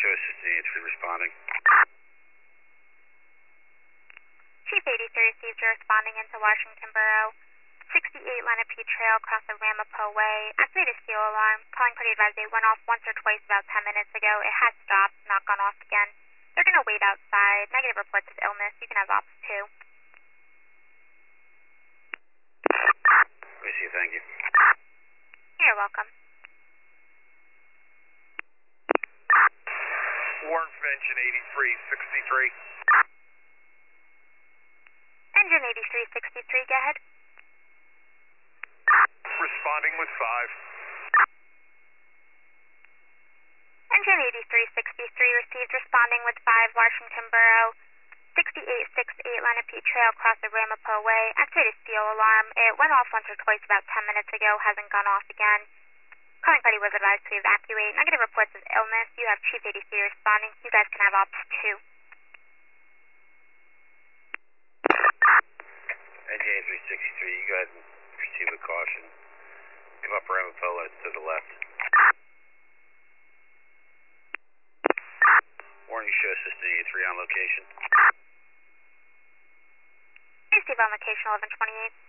show assistant 83 responding. Chief 83 received you responding into Washington Borough. 68 Lenape Trail, across the Ramapo Way. Activated steel alarm. Calling party advised it went off once or twice about 10 minutes ago. It has stopped, not gone off again. They're going to wait outside. Negative reports of illness. You can have ops too. Let me see, thank you. You're welcome. Warren from engine 8363. Engine 8363, go ahead. Responding with 5. Engine 8363 received responding with 5 Washington Borough. 6868 Lenape Trail, across the Ramapo Way. Activated steel alarm. It went off once or twice about 10 minutes ago. Hasn't gone off again. Calling party was advised to evacuate. Negative reports of illness. You have Chief 83 responding. You guys can have ops too. NJ 363, you guys proceed with caution. Come up Ramapo, it's to the left. Warning, show assistant 83 on location. Receive on location 1128.